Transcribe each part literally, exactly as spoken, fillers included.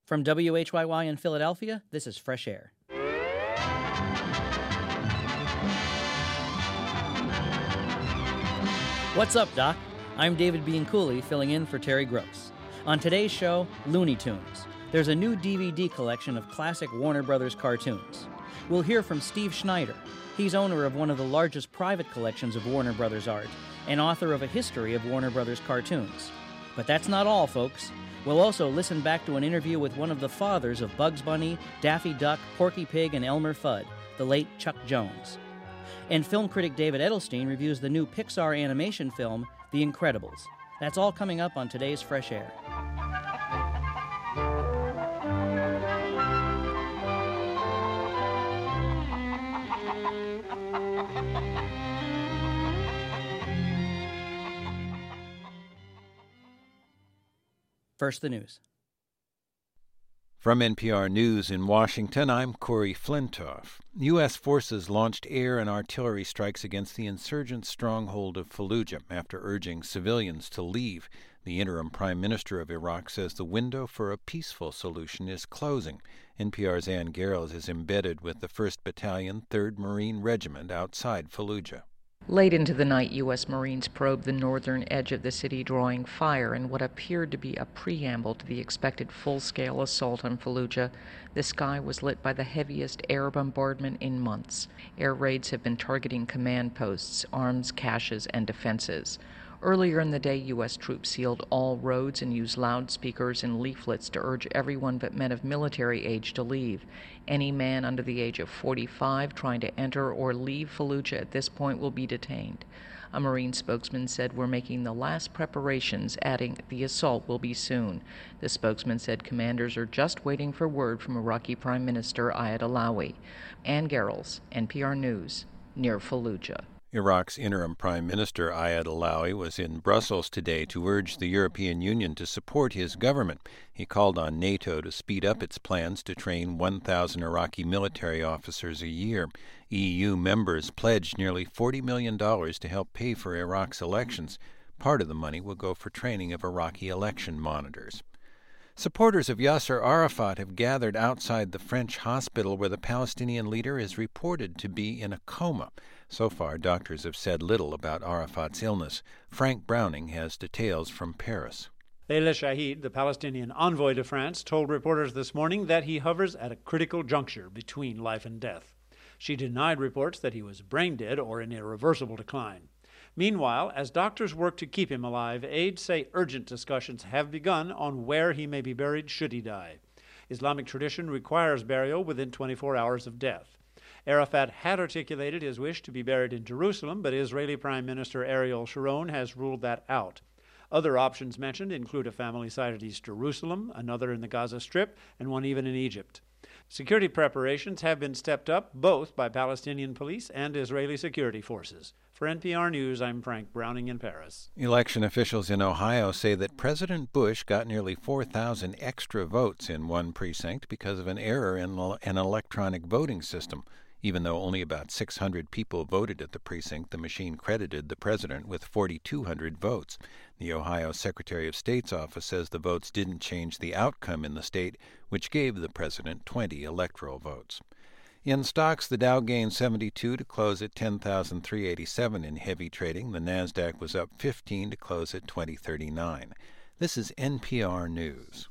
From W H Y Y in Philadelphia, this is Fresh Air. What's up, Doc? I'm David Bianculli, filling in for Terry Gross. On today's show, Looney Tunes. There's a new D V D collection of classic Warner Brothers cartoons. We'll hear from Steve Schneider. He's owner of one of the largest private collections of Warner Brothers art and author of a history of Warner Brothers cartoons. But that's not all, folks. We'll also listen back to an interview with one of the fathers of Bugs Bunny, Daffy Duck, Porky Pig, and Elmer Fudd, the late Chuck Jones. And film critic David Edelstein reviews the new Pixar animation film, The Incredibles. That's all coming up on today's Fresh Air. First, the news. From N P R News in Washington, I'm Corey Flintoff. U S forces launched air and artillery strikes against the insurgent stronghold of Fallujah after urging civilians to leave. The interim prime minister of Iraq says the window for a peaceful solution is closing. N P R's Ann Garrels is embedded with the first Battalion, third Marine Regiment outside Fallujah. Late into the night, U S Marines probed the northern edge of the city, drawing fire in what appeared to be a preamble to the expected full-scale assault on Fallujah. The sky was lit by the heaviest air bombardment in months. Air raids have been targeting command posts, arms caches, and defenses. Earlier in the day, U S troops sealed all roads and used loudspeakers and leaflets to urge everyone but men of military age to leave. Any man under the age of forty-five trying to enter or leave Fallujah at this point will be detained. A Marine spokesman said, "We're making the last preparations," adding, "The assault will be soon." The spokesman said commanders are just waiting for word from Iraqi Prime Minister Ayad Allawi. Ann Garrels, N P R News, near Fallujah. Iraq's interim prime minister Ayad Allawi was in Brussels today to urge the European Union to support his government. He called on NATO to speed up its plans to train one thousand Iraqi military officers a year. E U members pledged nearly forty million dollars to help pay for Iraq's elections. Part of the money will go for training of Iraqi election monitors. Supporters of Yasser Arafat have gathered outside the French hospital where the Palestinian leader is reported to be in a coma. So far, doctors have said little about Arafat's illness. Frank Browning has details from Paris. Leila Shahid, the Palestinian envoy to France, told reporters this morning that he hovers at a critical juncture between life and death. She denied reports that he was brain dead or in irreversible decline. Meanwhile, as doctors work to keep him alive, aides say urgent discussions have begun on where he may be buried should he die. Islamic tradition requires burial within twenty-four hours of death. Arafat had articulated his wish to be buried in Jerusalem, but Israeli Prime Minister Ariel Sharon has ruled that out. Other options mentioned include a family site at East Jerusalem, another in the Gaza Strip, and one even in Egypt. Security preparations have been stepped up both by Palestinian police and Israeli security forces. For N P R News, I'm Frank Browning in Paris. Election officials in Ohio say that President Bush got nearly four thousand extra votes in one precinct because of an error in an electronic voting system. Even though only about six hundred people voted at the precinct, the machine credited the president with four thousand two hundred votes. The Ohio Secretary of State's office says the votes didn't change the outcome in the state, which gave the president twenty electoral votes. In stocks, the Dow gained seventy-two to close at ten thousand three hundred eighty-seven in heavy trading. The Nasdaq was up fifteen to close at twenty thirty-nine. This is N P R News.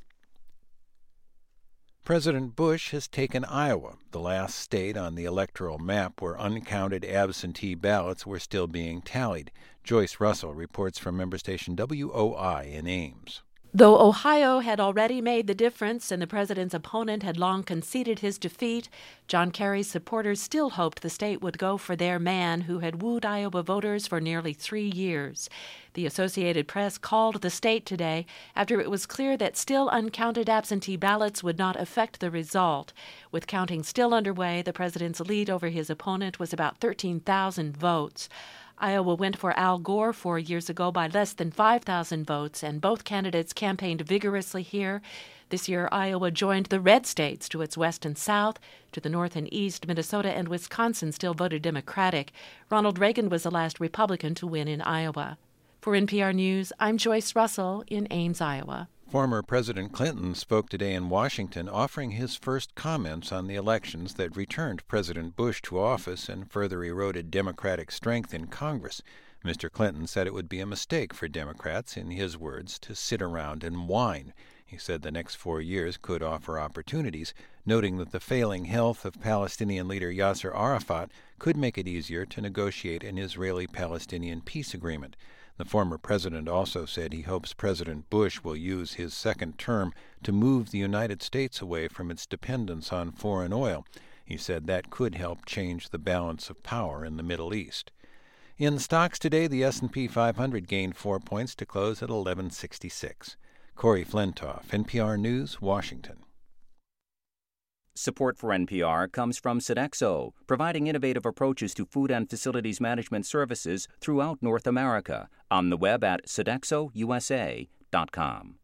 President Bush has taken Iowa, the last state on the electoral map where uncounted absentee ballots were still being tallied. Joyce Russell reports from member station W O I in Ames. Though Ohio had already made the difference and the president's opponent had long conceded his defeat, John Kerry's supporters still hoped the state would go for their man who had wooed Iowa voters for nearly three years. The Associated Press called the state today after it was clear that still uncounted absentee ballots would not affect the result. With counting still underway, the president's lead over his opponent was about thirteen thousand votes. Iowa went for Al Gore four years ago by less than five thousand votes, and both candidates campaigned vigorously here. This year, Iowa joined the red states to its west and south. To the north and east, Minnesota and Wisconsin still voted Democratic. Ronald Reagan was the last Republican to win in Iowa. For N P R News, I'm Joyce Russell in Ames, Iowa. Former President Clinton spoke today in Washington, offering his first comments on the elections that returned President Bush to office and further eroded Democratic strength in Congress. Mister Clinton said it would be a mistake for Democrats, in his words, to sit around and whine. He said the next four years could offer opportunities, noting that the failing health of Palestinian leader Yasser Arafat could make it easier to negotiate an Israeli-Palestinian peace agreement. The former president also said he hopes President Bush will use his second term to move the United States away from its dependence on foreign oil. He said that could help change the balance of power in the Middle East. In stocks today, the S and P five hundred gained four points to close at eleven sixty-six. Corey Flintoff, N P R News, Washington. Support for N P R comes from Sodexo, providing innovative approaches to food and facilities management services throughout North America. On the web at sodexo u s a dot com.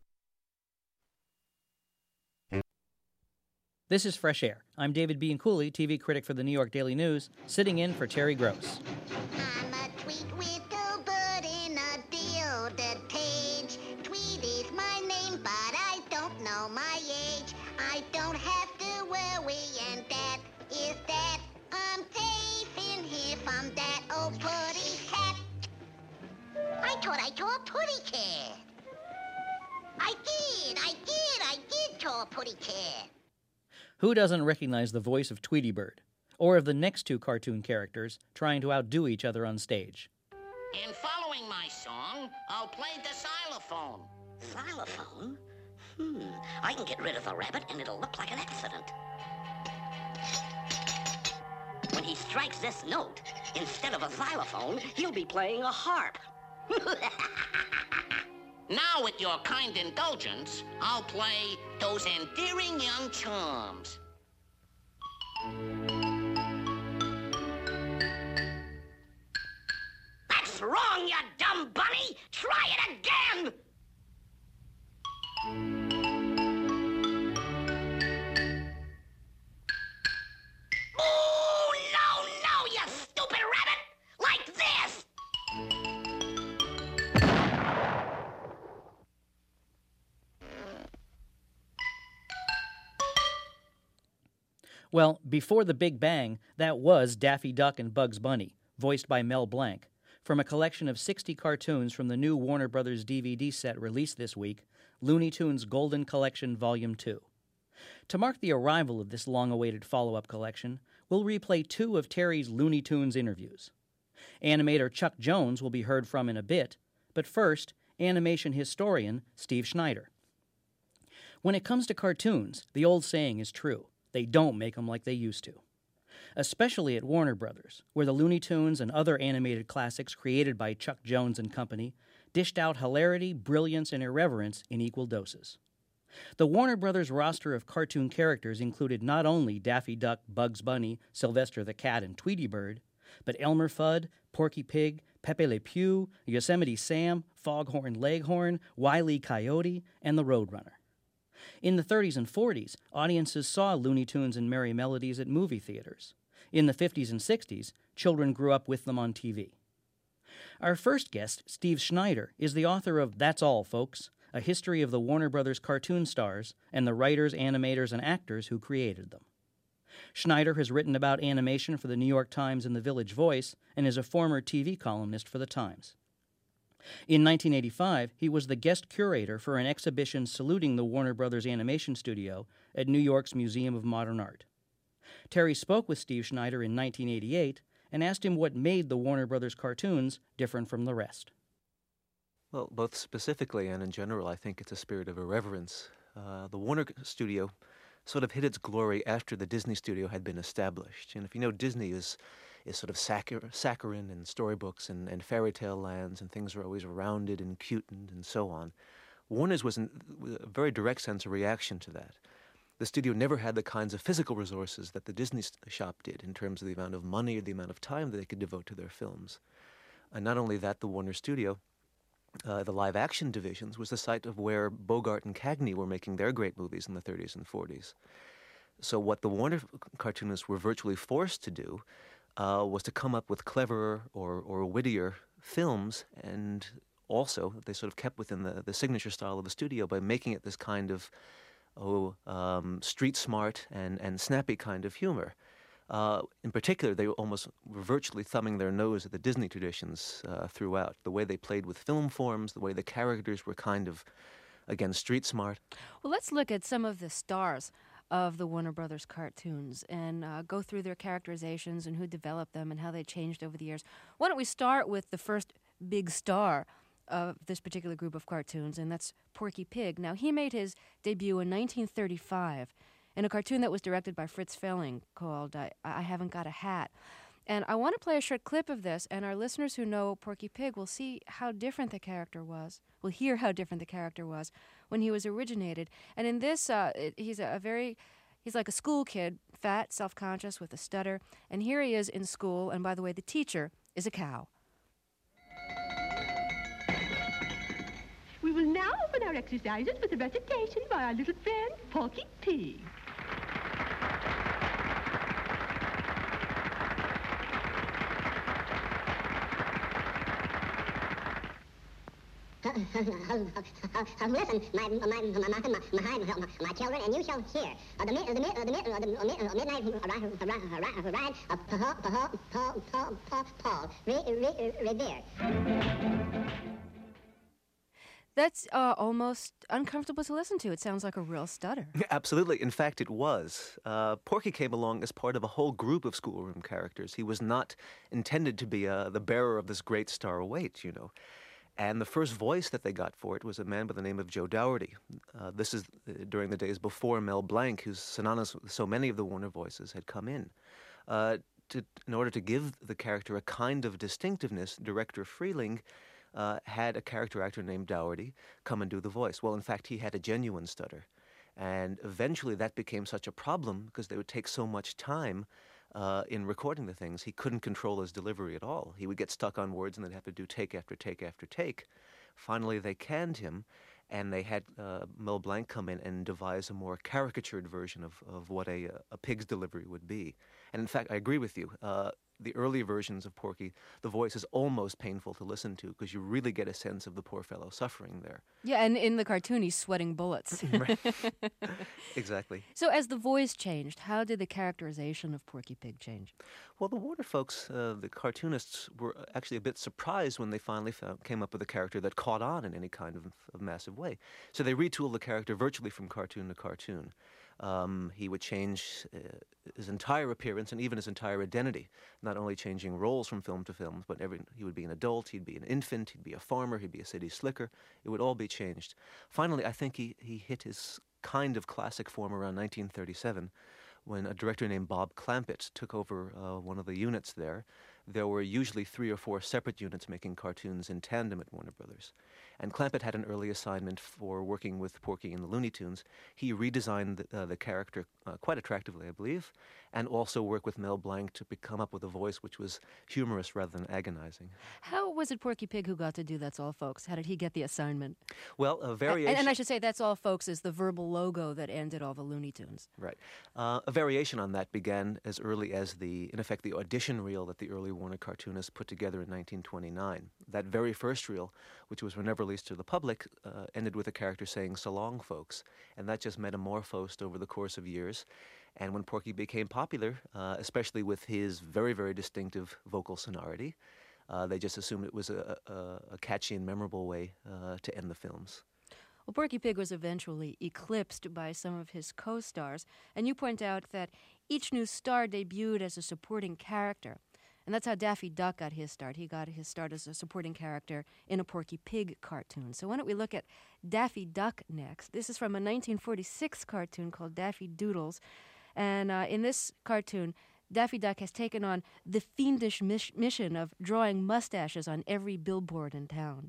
This is Fresh Air. I'm David Bianculli, T V critic for the New York Daily News, sitting in for Terry Gross. I'm a tweet little bird in a gilded cage. Tweet is my name, but I don't know my age. I don't have to worry, and that is that. I'm safe in here from that old putty cat. I thought I saw a putty cat. I did, I did, I did saw a putty cat. Who doesn't recognize the voice of Tweety Bird, or of the next two cartoon characters trying to outdo each other on stage? In following my song, I'll play the xylophone. Xylophone? Hmm, I can get rid of the rabbit and it'll look like an accident. When he strikes this note, instead of a xylophone, he'll be playing a harp. Now, with your kind indulgence, I'll play Those Endearing Young Charms. That's wrong, you dumb bunny! Try it again! Oh, no, no, you stupid rabbit! Like this! Well, before the Big Bang, that was Daffy Duck and Bugs Bunny, voiced by Mel Blanc, from a collection of sixty cartoons from the new Warner Brothers D V D set released this week, Looney Tunes Golden Collection Volume two. To mark the arrival of this long-awaited follow-up collection, we'll replay two of Terry's Looney Tunes interviews. Animator Chuck Jones will be heard from in a bit, but first, animation historian Steve Schneider. When it comes to cartoons, the old saying is true. They don't make them like they used to. Especially at Warner Brothers, where the Looney Tunes and other animated classics created by Chuck Jones and company dished out hilarity, brilliance, and irreverence in equal doses. The Warner Brothers roster of cartoon characters included not only Daffy Duck, Bugs Bunny, Sylvester the Cat, and Tweety Bird, but Elmer Fudd, Porky Pig, Pepe Le Pew, Yosemite Sam, Foghorn Leghorn, Wile E. Coyote, and the Roadrunner. In the thirties and forties, audiences saw Looney Tunes and Merry Melodies at movie theaters. In the fifties and sixties, children grew up with them on T V. Our first guest, Steve Schneider, is the author of That's All, Folks, a history of the Warner Brothers cartoon stars and the writers, animators, and actors who created them. Schneider has written about animation for the New York Times and the Village Voice and is a former T V columnist for the Times. In nineteen eighty-five, he was the guest curator for an exhibition saluting the Warner Brothers Animation Studio at New York's Museum of Modern Art. Terry spoke with Steve Schneider in nineteen eighty-eight and asked him what made the Warner Brothers cartoons different from the rest. Well, both specifically and in general, I think it's a spirit of irreverence. Uh, the Warner Studio sort of hit its glory after the Disney Studio had been established. And if you know, Disney is is sort of saccharine, saccharine and storybooks and, and fairy tale lands, and things are always rounded and cute and, and so on. Warner's was in a very direct sense a reaction to that. The studio never had the kinds of physical resources that the Disney shop did in terms of the amount of money or the amount of time that they could devote to their films. And not only that, the Warner Studio, uh, the live-action divisions, was the site of where Bogart and Cagney were making their great movies in the thirties and forties. So what the Warner cartoonists were virtually forced to do uh, was to come up with cleverer or, or wittier films, and also, they sort of kept within the, the signature style of the studio by making it this kind of oh, um, street smart and, and snappy kind of humor. Uh, in particular, they almost were virtually thumbing their nose at the Disney traditions uh, throughout. The way they played with film forms, the way the characters were kind of, again, street smart. Well, let's look at some of the stars of the Warner Brothers cartoons and uh, go through their characterizations and who developed them and how they changed over the years. Why don't we start with the first big star of this particular group of cartoons, and that's Porky Pig. Now, he made his debut in nineteen thirty-five in a cartoon that was directed by Fritz Felling called uh, I Haven't Got a Hat. And I want to play a short clip of this, and our listeners who know Porky Pig will see how different the character was, will hear how different the character was when he was originated. And in this, uh, it, he's a, a very, he's like a school kid, fat, self-conscious, with a stutter. And here he is in school, and by the way, the teacher is a cow. We will now open our exercises with a recitation by our little friend, Porky Pig. Listen, my, my, my, my, my, my, my children, and you shall hear of the, mid, the, mid, the, mid, the, mid, midnight ride of Paul, Paul, Paul, Paul, Paul, Paul Revere. That's uh, almost uncomfortable to listen to. It sounds like a real stutter. Absolutely. In fact, it was. Uh, Porky came along as part of a whole group of schoolroom characters. He was not intended to be uh, the bearer of this great star weight, you know. And the first voice that they got for it was a man by the name of Joe Dougherty. Uh, this is uh, during the days before Mel Blanc, who's synonymous with so many of the Warner voices, had come in. Uh, to, in order to give the character a kind of distinctiveness, director Freeling uh, had a character actor named Dougherty come and do the voice. Well, in fact, he had a genuine stutter. And eventually that became such a problem because they would take so much time Uh, in recording the things, he couldn't control his delivery at all. He would get stuck on words and they'd have to do take after take after take. Finally, they canned him, and they had uh, Mel Blanc come in and devise a more caricatured version of, of what a, a pig's delivery would be. And in fact, I agree with you. Uh, the early versions of Porky, the voice is almost painful to listen to because you really get a sense of the poor fellow suffering there. Yeah, and in the cartoon, he's sweating bullets. Exactly. So as the voice changed, how did the characterization of Porky Pig change? Well, the Warner folks, uh, the cartoonists, were actually a bit surprised when they finally found, came up with a character that caught on in any kind of, of massive way. So they retooled the character virtually from cartoon to cartoon. Um, he would change uh, his entire appearance and even his entire identity, not only changing roles from film to film, but every, he would be an adult, he'd be an infant, he'd be a farmer, he'd be a city slicker. It would all be changed. Finally, I think he, he hit his kind of classic form around nineteen thirty-seven when a director named Bob Clampett took over uh, one of the units there. There were usually three or four separate units making cartoons in tandem at Warner Brothers. And Clampett had an early assignment for working with Porky and the Looney Tunes. He redesigned the, uh, the character uh, quite attractively, I believe, and also worked with Mel Blanc to be, come up with a voice which was humorous rather than agonizing. How was it Porky Pig who got to do That's All Folks? How did he get the assignment? Well, a variation... And, and I should say That's All Folks is the verbal logo that ended all the Looney Tunes. Right. Uh, a variation on that began as early as the, in effect, the audition reel that the early Warner cartoonists put together in nineteen twenty-nine. That very first reel, which was never released to the public, uh, ended with a character saying, "So long, folks." And that just metamorphosed over the course of years. And when Porky became popular, uh, especially with his very, very distinctive vocal sonority, uh, they just assumed it was a, a, a catchy and memorable way uh, to end the films. Well, Porky Pig was eventually eclipsed by some of his co-stars, and you point out that each new star debuted as a supporting character. And that's how Daffy Duck got his start. He got his start as a supporting character in a Porky Pig cartoon. So why don't we look at Daffy Duck next? This is from a nineteen forty-six cartoon called Daffy Doodles. And uh, in this cartoon, Daffy Duck has taken on the fiendish mis- mission of drawing mustaches on every billboard in town.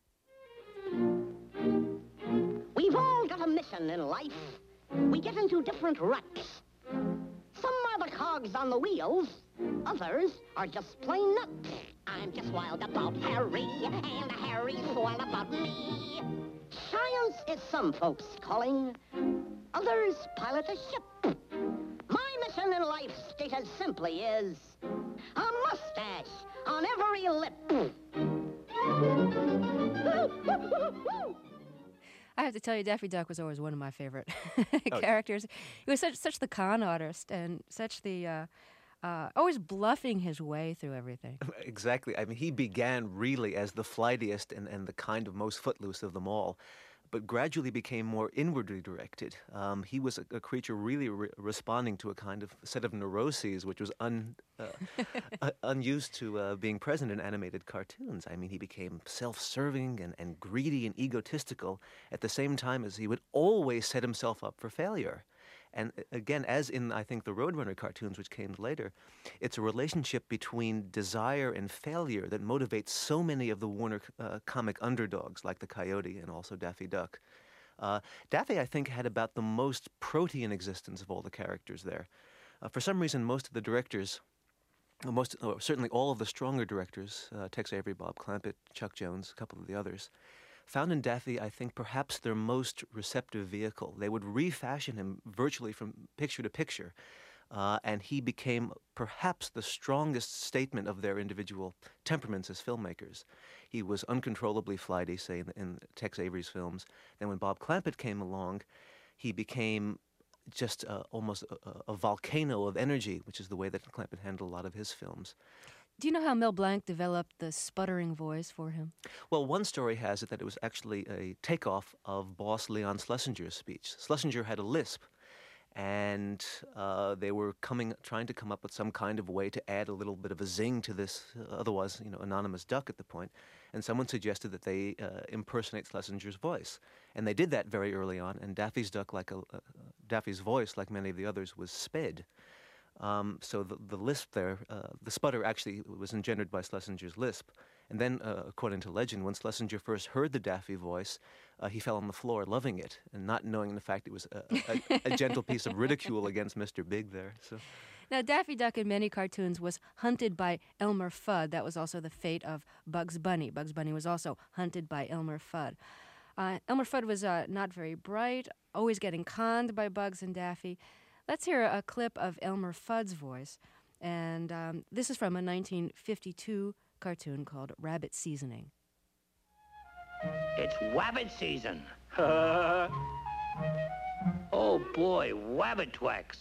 We've all got a mission in life. We get into different ruts. Some are the cogs on the wheels. Others are just plain nuts. I'm just wild about Harry, and Harry's wild about me. Science is some folks' calling. Others pilot a ship. My mission in life, stated simply, is a mustache on every lip. I have to tell you, Daffy Duck was always one of my favorite Oh. characters. He was such such the con artist and such the uh, uh, always bluffing his way through everything. Exactly. I mean, he began really as the flightiest and, and the kind of most footloose of them all, but gradually became more inwardly directed. Um, he was a, a creature really re- responding to a kind of set of neuroses which was un, uh, uh, unused to uh, being present in animated cartoons. I mean, he became self-serving and, and greedy and egotistical at the same time as he would always set himself up for failure. And again, as in, I think, the Roadrunner cartoons, which came later, it's a relationship between desire and failure that motivates so many of the Warner uh, comic underdogs, like the Coyote and also Daffy Duck. Uh, Daffy, I think, had about the most protean existence of all the characters there. Uh, for some reason, most of the directors, most or certainly all of the stronger directors, uh, Tex Avery, Bob Clampett, Chuck Jones, a couple of the others, found in Daffy, I think, perhaps their most receptive vehicle. They would refashion him virtually from picture to picture, uh, and he became perhaps the strongest statement of their individual temperaments as filmmakers. He was uncontrollably flighty, say, in, in Tex Avery's films. Then when Bob Clampett came along, he became just uh, almost a, a volcano of energy, which is the way that Clampett handled a lot of his films. Do you know how Mel Blanc developed the sputtering voice for him? Well, one story has it that it was actually a takeoff of boss Leon Schlesinger's speech. Schlesinger had a lisp, and uh, they were coming, trying to come up with some kind of way to add a little bit of a zing to this uh, otherwise, you know, anonymous duck at the point. And someone suggested that they uh, impersonate Schlesinger's voice, and they did that very early on. And Daffy's duck, like a, uh, Daffy's voice, like many of the others, was sped. Um, so the, the lisp there, uh, the sputter actually was engendered by Schlesinger's lisp. And then, uh, according to legend, when Schlesinger first heard the Daffy voice, uh, he fell on the floor loving it, and not knowing the fact it was a, a, a gentle piece of ridicule against Mister Big there. So. Now, Daffy Duck in many cartoons was hunted by Elmer Fudd. That was also the fate of Bugs Bunny. Bugs Bunny was also hunted by Elmer Fudd. Uh, Elmer Fudd was uh, not very bright, always getting conned by Bugs and Daffy. Let's hear a clip of Elmer Fudd's voice. And um, this is from a nineteen fifty-two cartoon called Rabbit Seasoning. It's Wabbit season. Oh boy, Wabbit Twex.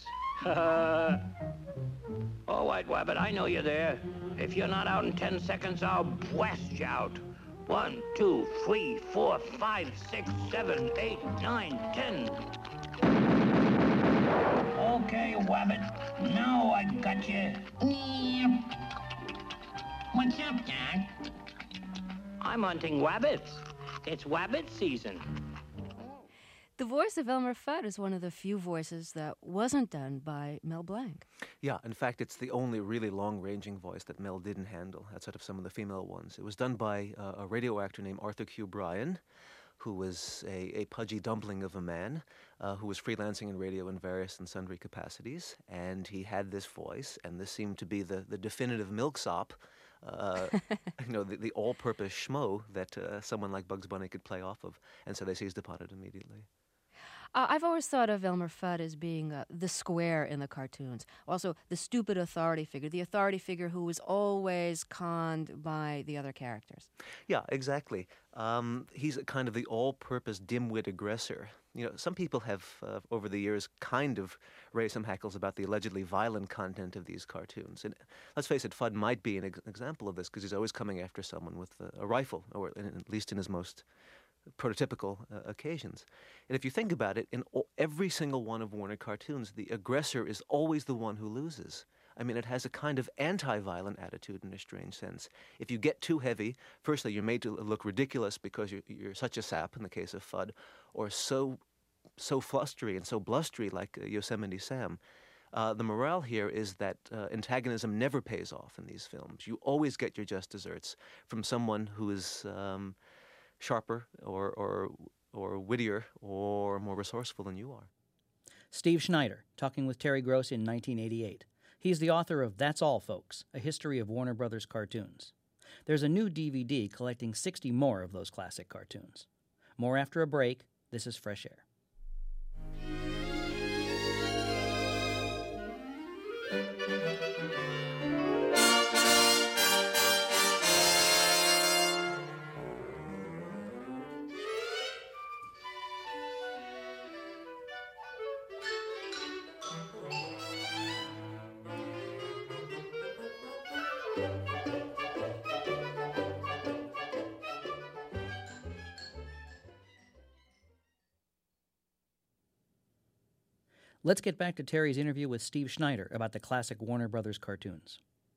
All right, Wabbit, I know you're there. If you're not out in ten seconds, I'll blast you out. One, two, three, four, five, six, seven, eight, nine, ten. Okay, Wabbit. Now I got you. What's up, Doc? I'm hunting wabbits. It's Wabbit season. The voice of Elmer Fudd is one of the few voices that wasn't done by Mel Blanc. Yeah, in fact, it's the only really long-ranging voice that Mel didn't handle, outside of some of the female ones. It was done by uh, a radio actor named Arthur Q. Bryan, who was a, a pudgy dumpling of a man uh, who was freelancing in radio in various and sundry capacities. And he had this voice, and this seemed to be the, the definitive milksop, uh, you know, the, the all-purpose schmo that uh, someone like Bugs Bunny could play off of. And so they seized upon it immediately. Uh, I've always thought of Elmer Fudd as being uh, the square in the cartoons. Also, the stupid authority figure, the authority figure who was always conned by the other characters. Yeah, exactly. Um, he's a kind of the all-purpose dim-wit aggressor. You know, some people have, uh, over the years, kind of raised some hackles about the allegedly violent content of these cartoons. And let's face it, Fudd might be an ex- example of this, because he's always coming after someone with a, a rifle, or in, at least in his most prototypical uh, occasions. And if you think about it, in all, every single one of Warner cartoons, the aggressor is always the one who loses. I mean, it has a kind of anti-violent attitude in a strange sense. If you get too heavy, firstly, you're made to look ridiculous because you're, you're such a sap, in the case of Fudd, or so so flustery and so blustery like uh, Yosemite Sam. Uh, the morale here is that uh, antagonism never pays off in these films. You always get your just desserts from someone who is um, sharper or, or, or wittier or more resourceful than you are. Steve Schneider, talking with Terry Gross in nineteen eighty-eight. He's the author of That's All, Folks, A History of Warner Brothers Cartoons. There's a new D V D collecting sixty more of those classic cartoons. More after a break. This is Fresh Air. Let's get back to Terry's interview with Steve Schneider about the classic Warner Brothers cartoons.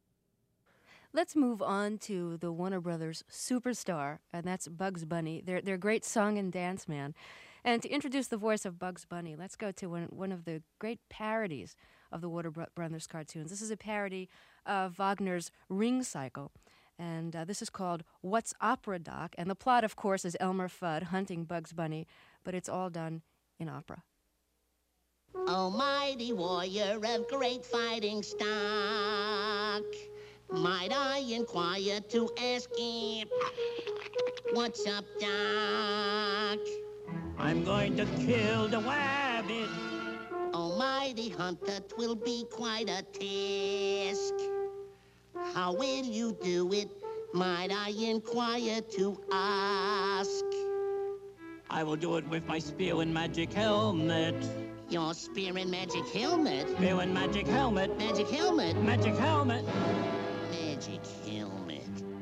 Let's move on to the Warner Brothers superstar, and that's Bugs Bunny, their, their great song and dance man. And to introduce the voice of Bugs Bunny, let's go to one, one of the great parodies of the Warner Brothers cartoons. This is a parody of Wagner's Ring Cycle, and uh, this is called What's Opera, Doc? And the plot, of course, is Elmer Fudd hunting Bugs Bunny, but it's all done in opera. Oh, mighty warrior of great fighting stock, might I inquire to ask him, what's up, Doc? I'm going to kill the rabbit. Almighty hunter, 'twill be quite a task. How will you do it, might I inquire to ask? I will do it with my spear and magic helmet. Your spear and magic helmet? Spear and magic helmet. Magic helmet? Magic helmet. Magic helmet.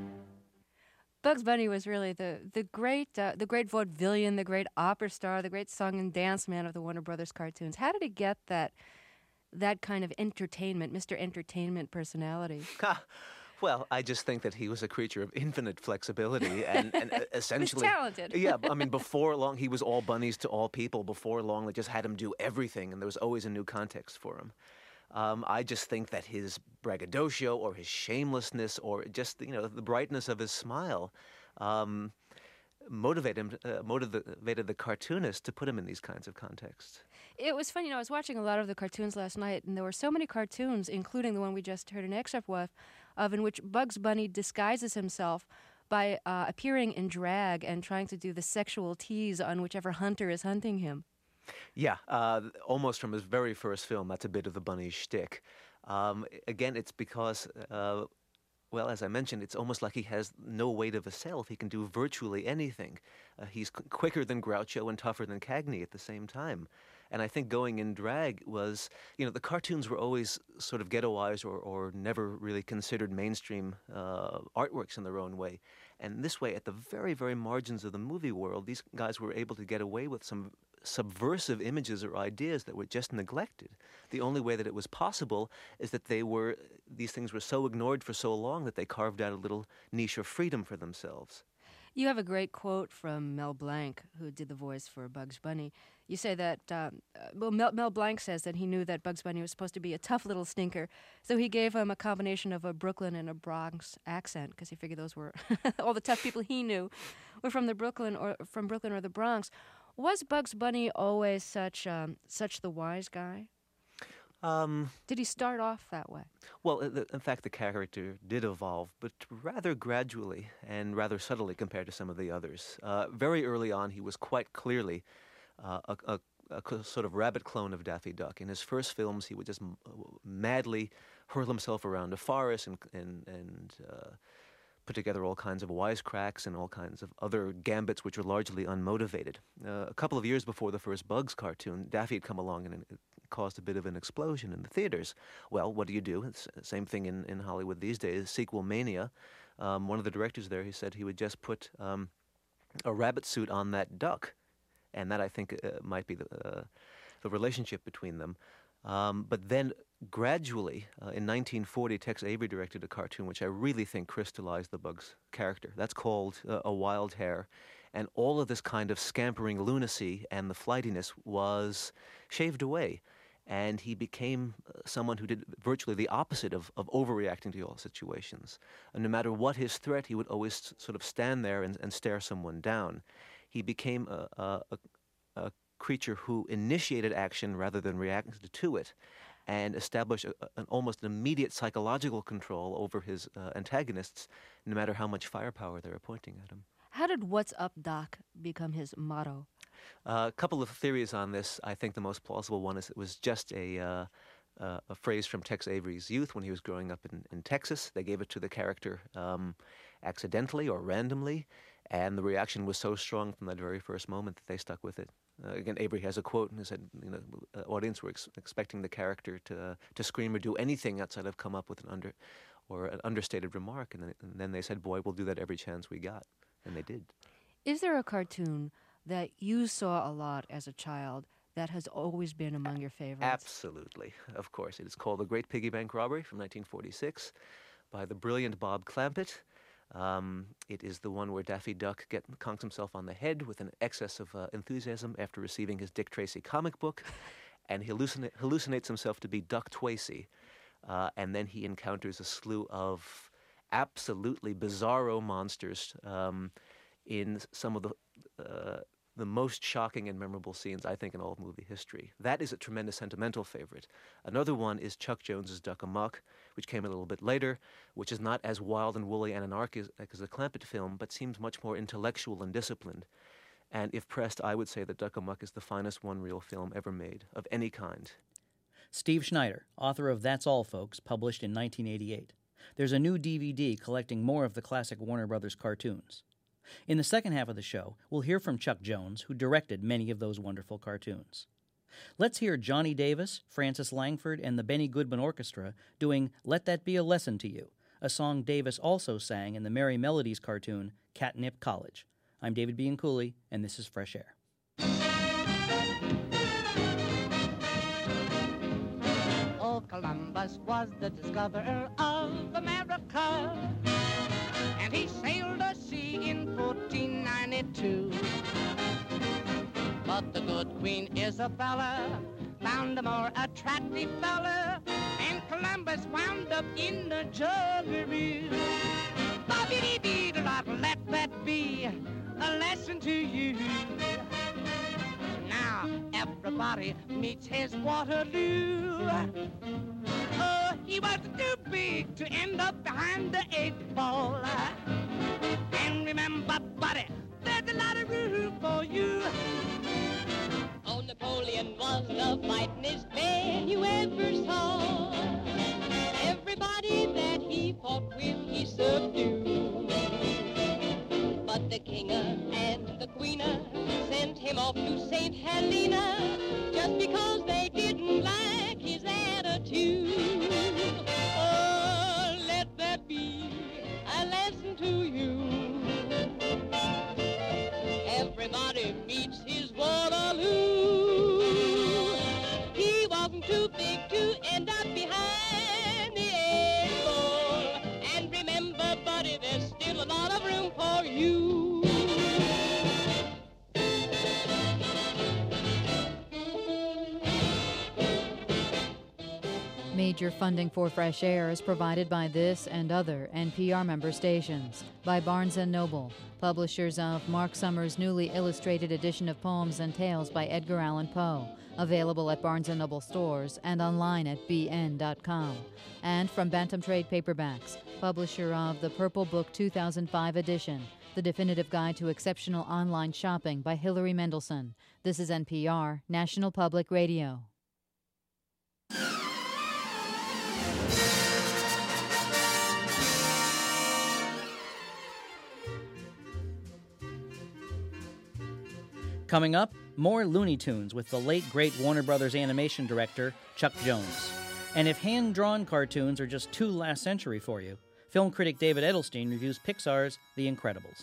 Bugs Bunny was really the the great uh, the great vaudevillian, the great opera star, the great song and dance man of the Warner Brothers cartoons. How did he get that that kind of entertainment, Mister Entertainment personality? Well, I just think that he was a creature of infinite flexibility and, and essentially... He's talented. Yeah, I mean, before long, he was all bunnies to all people. Before long, they just had him do everything, and there was always a new context for him. Um, I just think that his braggadocio or his shamelessness or just, you know, the brightness of his smile um, motivated him, uh, motivated the cartoonist to put him in these kinds of contexts. It was funny, you know, I was watching a lot of the cartoons last night, and there were so many cartoons, including the one we just heard an excerpt of, of in which Bugs Bunny disguises himself by uh, appearing in drag and trying to do the sexual tease on whichever hunter is hunting him. Yeah, uh, almost from his very first film, that's a bit of the bunny shtick. Um, again, it's because, uh, well, as I mentioned, it's almost like he has no weight of a self. He can do virtually anything. Uh, he's qu- quicker than Groucho and tougher than Cagney at the same time. And I think going in drag was, you know, the cartoons were always sort of ghettoized or, or never really considered mainstream uh, artworks in their own way. And this way, at the very, very margins of the movie world, these guys were able to get away with some subversive images or ideas that were just neglected. The only way that it was possible is that they were, these things were so ignored for so long that they carved out a little niche of freedom for themselves. You have a great quote from Mel Blanc, who did the voice for Bugs Bunny. You say that, um, uh, well, Mel, Mel Blanc says that he knew that Bugs Bunny was supposed to be a tough little stinker, so he gave him a combination of a Brooklyn and a Bronx accent, because he figured those were, all the tough people he knew were from the Brooklyn or from Brooklyn or the Bronx. Was Bugs Bunny always such um, such the wise guy? Um, did he start off that way? Well, in fact, the character did evolve, but rather gradually and rather subtly compared to some of the others. Uh, very early on, he was quite clearly uh, a, a, a sort of rabbit clone of Daffy Duck. In his first films, he would just m- madly hurl himself around a forest and and, and uh, put together all kinds of wisecracks and all kinds of other gambits which were largely unmotivated. Uh, a couple of years before the first Bugs cartoon, Daffy had come along and it caused a bit of an explosion in the theaters. Well, what do you do? It's the same thing in, in Hollywood these days, sequel mania. Um, one of the directors there, he said he would just put um, a rabbit suit on that duck, and that, I think, uh, might be the, uh, the relationship between them. Um, but then gradually, uh, in nineteen forty, Tex Avery directed a cartoon which I really think crystallized the Bugs character. That's called uh, A Wild Hare. And all of this kind of scampering lunacy and the flightiness was shaved away. And he became uh, someone who did virtually the opposite of, of overreacting to all situations. And no matter what his threat, he would always sort of stand there and, and stare someone down. He became a, a, a, a creature who initiated action rather than reacted to it, and established a, an almost an immediate psychological control over his uh, antagonists, no matter how much firepower they were pointing at him. How did "What's Up, Doc" become his motto? Uh, a couple of theories on this. I think the most plausible one is it was just a uh, uh, a phrase from Tex Avery's youth when he was growing up in, in Texas. They gave it to the character um, accidentally or randomly, and the reaction was so strong from that very first moment that they stuck with it. Uh, again, Avery has a quote, and he said, "You know, uh, audience were ex- expecting the character to uh, to scream or do anything outside of come up with an under or an understated remark." And then, and then they said, "Boy, we'll do that every chance we got," and they did. Is there a cartoon that you saw a lot as a child that has always been among your favorites? Absolutely. Of course. It is called The Great Piggy Bank Robbery from nineteen forty-six by the brilliant Bob Clampett. Um, it is the one where Daffy Duck get, conks himself on the head with an excess of uh, enthusiasm after receiving his Dick Tracy comic book, and he hallucina- hallucinates himself to be Duck Tracy, uh, and then he encounters a slew of absolutely bizarro monsters um, in some of the uh, the most shocking and memorable scenes, I think, in all of movie history. That is a tremendous sentimental favorite. Another one is Chuck Jones's Duck Amuck, which came a little bit later, which is not as wild and woolly and anarchic as a Clampett film, but seems much more intellectual and disciplined. And if pressed, I would say that Duck Amuck is the finest one-reel film ever made, of any kind. Steve Schneider, author of That's All, Folks, published in nineteen eighty-eight. There's a new D V D collecting more of the classic Warner Brothers cartoons. In the second half of the show, we'll hear from Chuck Jones, who directed many of those wonderful cartoons. Let's hear Johnny Davis, Francis Langford, and the Benny Goodman Orchestra doing Let That Be a Lesson to You, a song Davis also sang in the Merry Melodies cartoon Catnip College. I'm David Bianculli, and this is Fresh Air. Oh, Columbus was the discoverer of America, and he sailed the sea in fourteen ninety-two. But the good Queen Isabella found a more attractive fella, and Columbus wound up in the juggeroo. Bobby-dee-dee-da-da, let that be a lesson to you. Now everybody meets his Waterloo. Oh, he was too big to end up behind the eight ball. And remember, buddy, there's a lot of room for you. Oh, Napoleon was the fightingest man you ever saw. Everybody that he fought with, he subdued. But the king and the queen sent him off to Saint Helena just because they didn't like his attitude. Oh, let that be a lesson to you. Everybody meets his Waterloo. He wasn't too big to end up behind the eight ball. And remember, buddy, there's still a lot of room for you. Major funding for Fresh Air is provided by this and other N P R member stations, by Barnes and Noble, publishers of Mark Summers' newly illustrated edition of Poems and Tales by Edgar Allan Poe, available at Barnes and Noble stores and online at b n dot com, and from Bantam Trade Paperbacks, publisher of the Purple Book two thousand five edition, The Definitive Guide to Exceptional Online Shopping by Hilary Mendelson. This is N P R, National Public Radio. Coming up, more Looney Tunes with the late, great Warner Brothers animation director, Chuck Jones. And if hand-drawn cartoons are just too last century for you, film critic David Edelstein reviews Pixar's The Incredibles.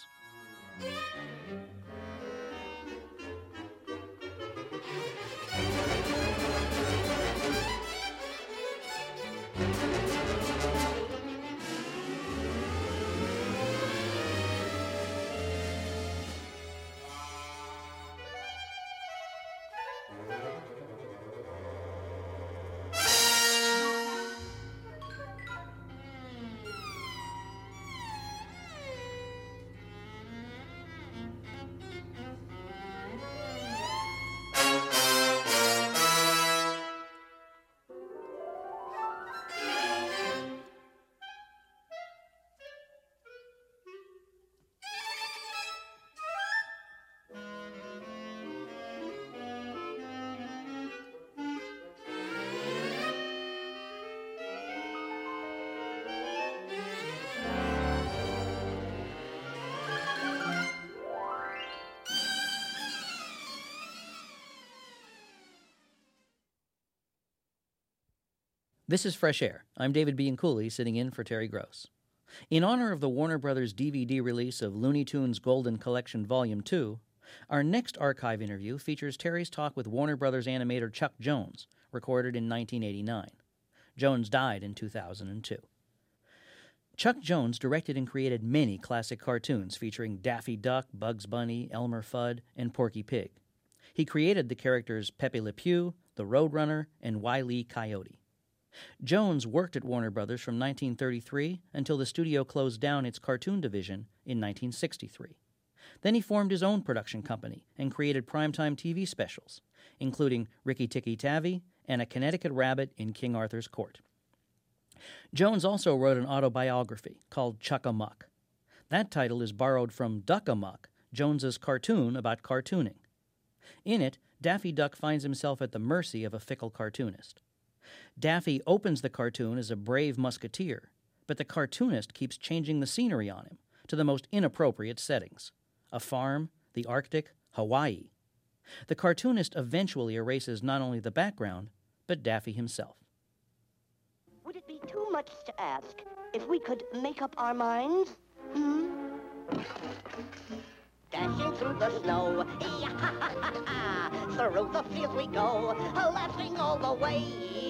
This is Fresh Air. I'm David Bianculli, sitting in for Terry Gross. In honor of the Warner Brothers D V D release of Looney Tunes Golden Collection Volume two, Our next archive interview features Terry's talk with Warner Brothers animator Chuck Jones, recorded in nineteen eighty-nine. Jones died in two thousand two. Chuck Jones directed and created many classic cartoons featuring Daffy Duck, Bugs Bunny, Elmer Fudd, and Porky Pig. He created the characters Pepe Le Pew, the Roadrunner, and Wile E. Coyote. Jones worked at Warner Brothers from nineteen thirty-three until the studio closed down its cartoon division in nineteen sixty-three. Then he formed his own production company and created primetime T V specials, including Rikki Tikki Tavi and A Connecticut Rabbit in King Arthur's Court. Jones also wrote an autobiography called Chuck-a-Muck. That title is borrowed from Duck-a-Muck, Jones's cartoon about cartooning. In it, Daffy Duck finds himself at the mercy of a fickle cartoonist. Daffy opens the cartoon as a brave musketeer, but the cartoonist keeps changing the scenery on him to the most inappropriate settings: a farm, the Arctic, Hawaii. The cartoonist eventually erases not only the background, but Daffy himself. Would it be too much to ask if we could make up our minds? Hmm? Dashing through the snow, through the fields we go, laughing all the way.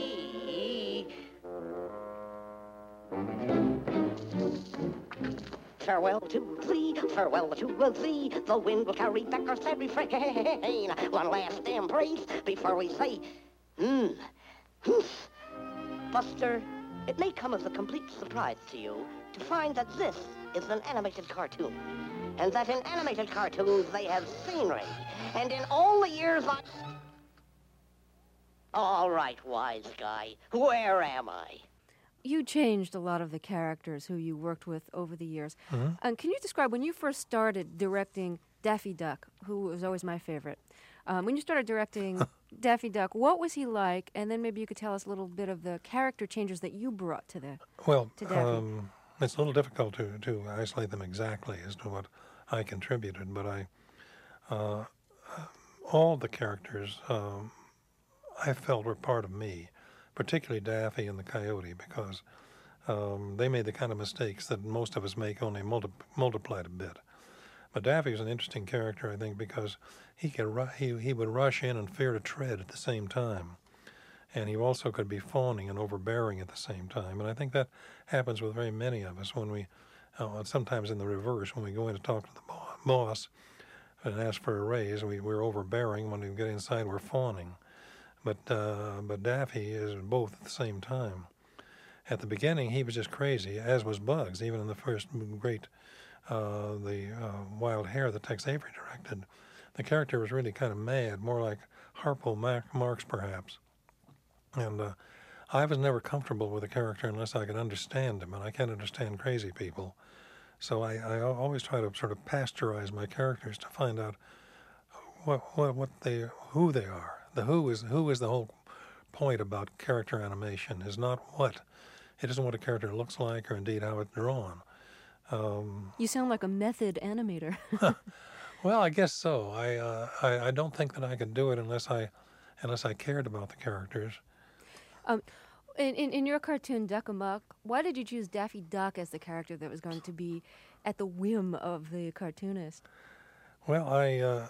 Farewell to thee, farewell to thee, the wind will carry back our sad refrain. One last embrace before we say, hmm, humph. Buster, it may come as a complete surprise to you to find that this is an animated cartoon, and that in animated cartoons they have scenery, and in all the years I... All right, wise guy, where am I? You changed a lot of the characters who you worked with over the years. Mhm. Um, can you describe when you first started directing Daffy Duck, who was always my favorite? Um, when you started directing Daffy Duck, what was he like? And then maybe you could tell us a little bit of the character changes that you brought to the Well, to Daffy. um, it's a little difficult to, to isolate them exactly as to what I contributed, but I, uh, all the characters um, I felt were part of me, particularly Daffy and the Coyote, because um, they made the kind of mistakes that most of us make, only multi- multiplied a bit. But Daffy was an interesting character, I think, because he could ru- he he would rush in and fear to tread at the same time, and he also could be fawning and overbearing at the same time. And I think that happens with very many of us when we, uh, sometimes in the reverse, when we go in to talk to the bo- boss and ask for a raise, we we're overbearing. When we get inside, we're fawning. But uh, but Daffy is both at the same time. At the beginning, he was just crazy, as was Bugs, even in the first great. Uh, the uh, Wild Hare that Tex Avery directed, the character was really kind of mad, more like Harpo Mac- Marx perhaps. And uh, I was never comfortable with a character unless I could understand him, and I can't understand crazy people. So I, I always try to sort of pasteurize my characters to find out what what, what they who they are. The who is who is the whole point about character animation is not what. It isn't what a character looks like or indeed how it's drawn. Um, You sound like a method animator. well, I guess so. I, uh, I I don't think that I could do it unless I unless I cared about the characters. Um, in, in, in your cartoon, Duck-a-Muck, why did you choose Daffy Duck as the character that was going to be at the whim of the cartoonist? Well, I uh,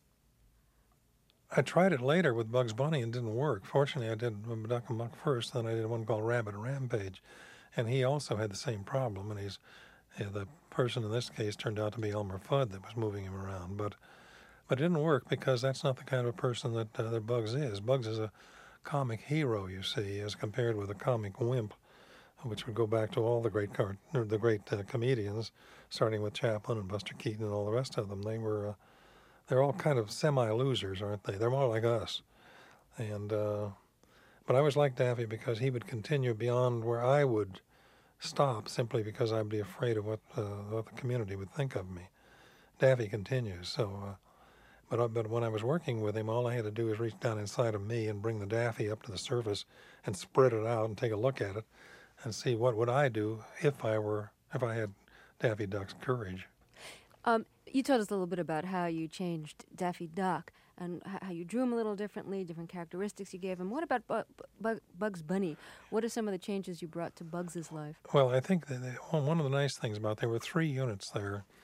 I tried it later with Bugs Bunny and it didn't work. Fortunately, I did Duck-a-Muck first, then I did one called Rabbit Rampage, and he also had the same problem, and he's Yeah, the person in this case turned out to be Elmer Fudd that was moving him around, but but it didn't work because that's not the kind of person that uh, that Bugs is. Bugs is a comic hero, you see, as compared with a comic wimp, which would go back to all the great car- or the great uh, comedians, starting with Chaplin and Buster Keaton and all the rest of them. They were uh, they're all kind of semi-losers, aren't they? They're more like us, and uh, but I always liked Daffy because he would continue beyond where I would stop simply because I'd be afraid of what uh, what the community would think of me. Daffy continues. So, uh, but uh, but when I was working with him, all I had to do was reach down inside of me and bring the Daffy up to the surface and spread it out and take a look at it and see what would I do if I were if I had Daffy Duck's courage. Um, you told us a little bit about how you changed Daffy Duck and h- how you drew him a little differently, different characteristics you gave him. What about Bu- Bu- Bugs Bunny? What are some of the changes you brought to Bugs's life? Well, I think that they, well, one of the nice things about there were three units there,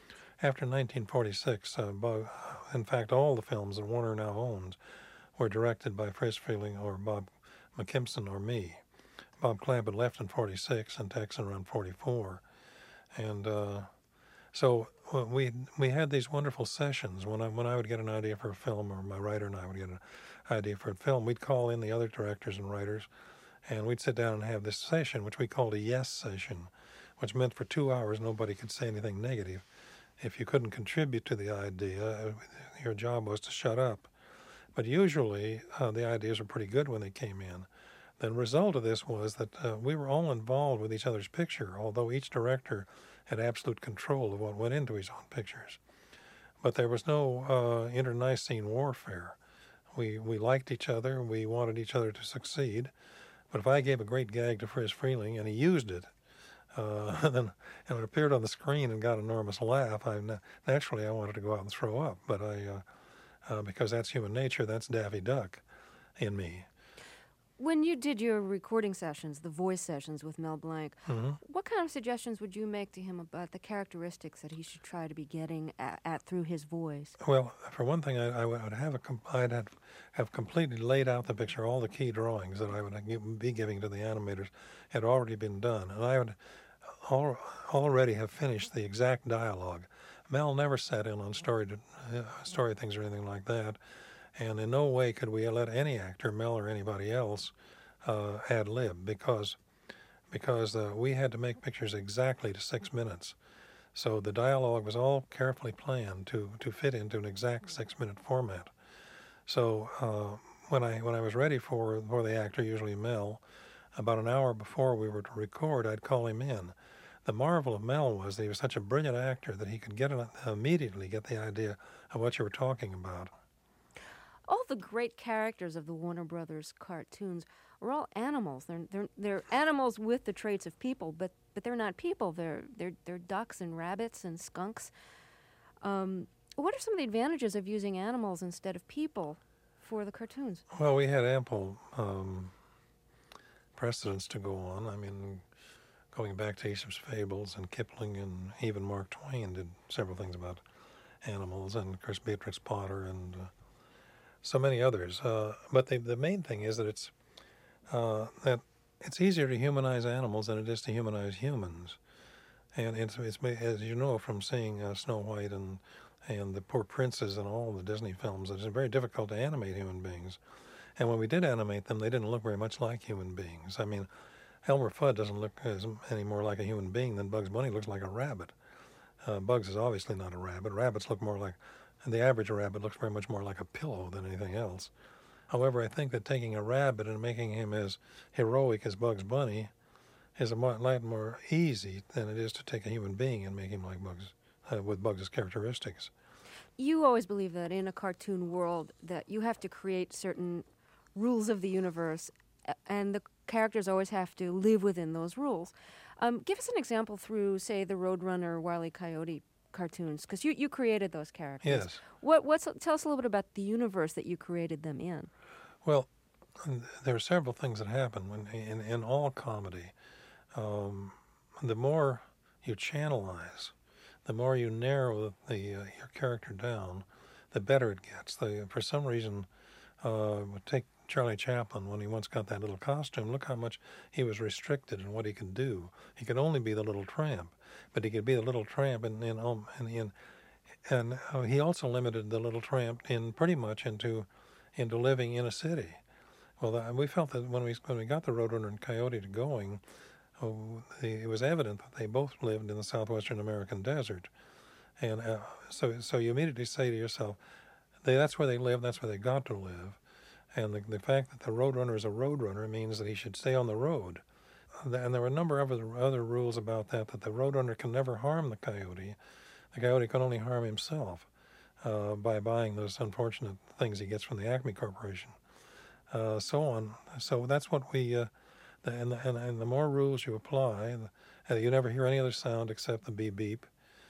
after nineteen forty-six, uh, Bob, in fact, all the films that Warner now owns were directed by Friz Freleng or Bob McKimson or me. Bob Clampett had left in forty-six and Tex around forty-four. And uh, so we we had these wonderful sessions. When I, when I would get an idea for a film, or my writer and I would get an idea for a film, we'd call in the other directors and writers, and we'd sit down and have this session, which we called a yes session, which meant for two hours nobody could say anything negative. If you couldn't contribute to the idea, your job was to shut up. But usually uh, the ideas were pretty good when they came in. The result of this was that uh, we were all involved with each other's picture, although each director had absolute control of what went into his own pictures. But there was no uh, internecine warfare. We we liked each other, we wanted each other to succeed. But if I gave a great gag to Friz Freleng and he used it, uh, then and it appeared on the screen and got an enormous laugh, I naturally I wanted to go out and throw up. But I, uh, uh, because that's human nature, that's Daffy Duck in me. When you did your recording sessions, the voice sessions with Mel Blanc, mm-hmm. what kind of suggestions would you make to him about the characteristics that he should try to be getting at, at through his voice? Well, for one thing, I, I would have a I'd have, have completely laid out the picture. All the key drawings that I would be giving to the animators had already been done, and I would al- already have finished the exact dialogue. Mel never sat in on story uh, story things or anything like that. And in no way could we let any actor, Mel or anybody else, uh, ad lib, because because uh, we had to make pictures exactly to six minutes. So the dialogue was all carefully planned to, to fit into an exact six-minute format. So uh, when I when I was ready for for the actor, usually Mel, about an hour before we were to record, I'd call him in. The marvel of Mel was that he was such a brilliant actor that he could get an, immediately get the idea of what you were talking about. All the great characters of the Warner Brothers cartoons are all animals. They're they're they're animals with the traits of people, but but they're not people. They're they're they're ducks and rabbits and skunks. Um, what are some of the advantages of using animals instead of people for the cartoons? Well, we had ample um, precedents to go on. I mean, going back to Aesop's Fables and Kipling, and even Mark Twain did several things about animals, and of course Beatrix Potter and uh, so many others. Uh, but the the main thing is that it's uh, that it's easier to humanize animals than it is to humanize humans. And it's, it's as you know from seeing uh, Snow White and and the poor princes and all the Disney films, it's very difficult to animate human beings. And when we did animate them, they didn't look very much like human beings. I mean, Elmer Fudd doesn't look as, any more like a human being than Bugs Bunny looks like a rabbit. Uh, Bugs is obviously not a rabbit. Rabbits look more like, and the average rabbit looks very much more like a pillow than anything else. However, I think that taking a rabbit and making him as heroic as Bugs Bunny is a lot more easy than it is to take a human being and make him like Bugs, uh, with Bugs' characteristics. You always believe that in a cartoon world that you have to create certain rules of the universe, and the characters always have to live within those rules. Um, give us an example through, say, the Roadrunner, Wile E. Coyote cartoons, because you, you created those characters. Yes. What what's tell us a little bit about the universe that you created them in. Well, there are several things that happen when in, in all comedy. Um, the more you channelize, the more you narrow the, the uh, your character down, the better it gets. The, for some reason, uh, take Charlie Chaplin when he once got that little costume. Look how much he was restricted in what he could do. He could only be the little tramp, but he could be the little tramp in in um, in, in and uh, he also limited the little tramp in pretty much into into living in a city. Well, that, we felt that when we when we got the Roadrunner and Coyote to going, oh, the, it was evident that they both lived in the southwestern American desert, and uh, so so you immediately say to yourself, they, that's where they live, that's where they got to live, and the the fact that the Roadrunner is a Roadrunner means that he should stay on the road, and there were a number of other other rules about that. That the Roadrunner can never harm the Coyote, the Coyote can only harm himself uh, by buying those unfortunate things he gets from the Acme Corporation. Uh, so on. So that's what we, uh, the, and, the, and, and the more rules you apply, the, uh, you never hear any other sound except the beep beep.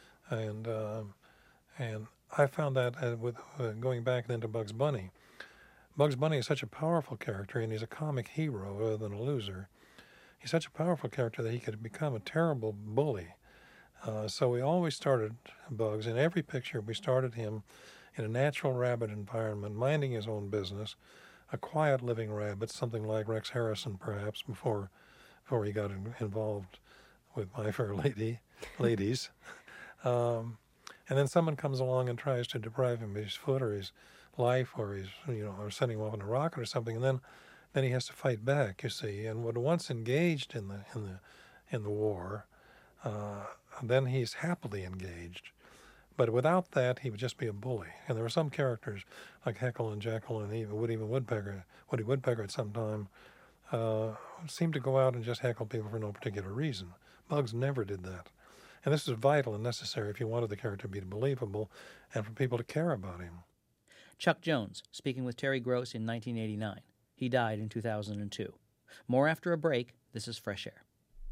And uh, and I found that uh, with uh, going back then to Bugs Bunny. Bugs Bunny is such a powerful character, and he's a comic hero rather than a loser. He's such a powerful character that he could become a terrible bully. Uh, so we always started Bugs. In every picture, we started him in a natural rabbit environment, minding his own business, a quiet living rabbit, something like Rex Harrison perhaps, before before he got in, involved with My Fair Lady, ladies. Um, and then someone comes along and tries to deprive him of his foot or his life or his, you know, or sending him off on a rocket or something, and then then he has to fight back, you see. And when once engaged in the in the in the war, uh, then he's happily engaged. But without that, he would just be a bully. And there were some characters like Heckle and Jekyll and even Woody Woodpecker, Woody Woodpecker at some time, uh, seemed to go out and just heckle people for no particular reason. Bugs never did that. And this is vital and necessary if you wanted the character to be believable and for people to care about him. Chuck Jones, speaking with Terry Gross in nineteen eighty-nine. He died in two thousand two. More after a break. This is Fresh Air.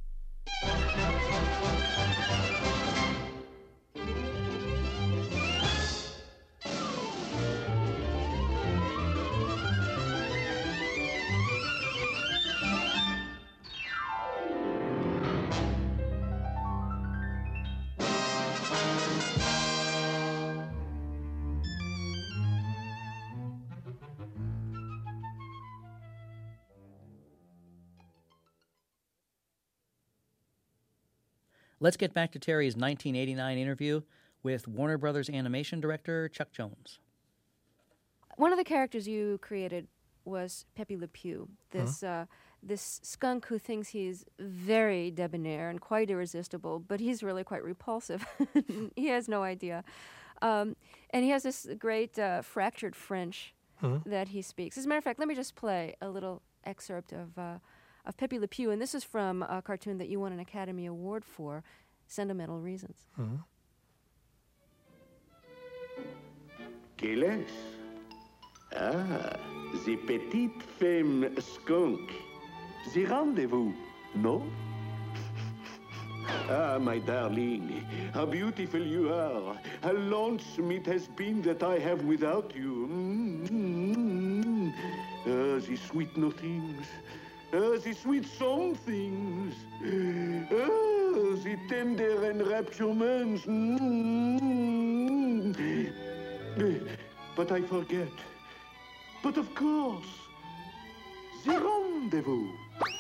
Let's get back to Terry's nineteen eighty-nine interview with Warner Brothers animation director Chuck Jones. One of the characters you created was Pepe Le Pew, this Mm-hmm. uh, this skunk who thinks he's very debonair and quite irresistible, but he's really quite repulsive. He has no idea. Um, and he has this great uh, fractured French Mhm. that he speaks. As a matter of fact, let me just play a little excerpt of uh, of Pepe Le Pew, and this is from a cartoon that you won an Academy Award for, Sentimental Reasons. Mhm. Quel est? Ah, the petite femme skunk. The rendezvous, no? Ah, my darling, how beautiful you are. How lonesome it has been that I have without you. Mm-hmm. Ah, the sweet nothings. Ah, the sweet somethings. Ah, the tender enrapturements. Mm-hmm. But I forget. But of course, the rendezvous.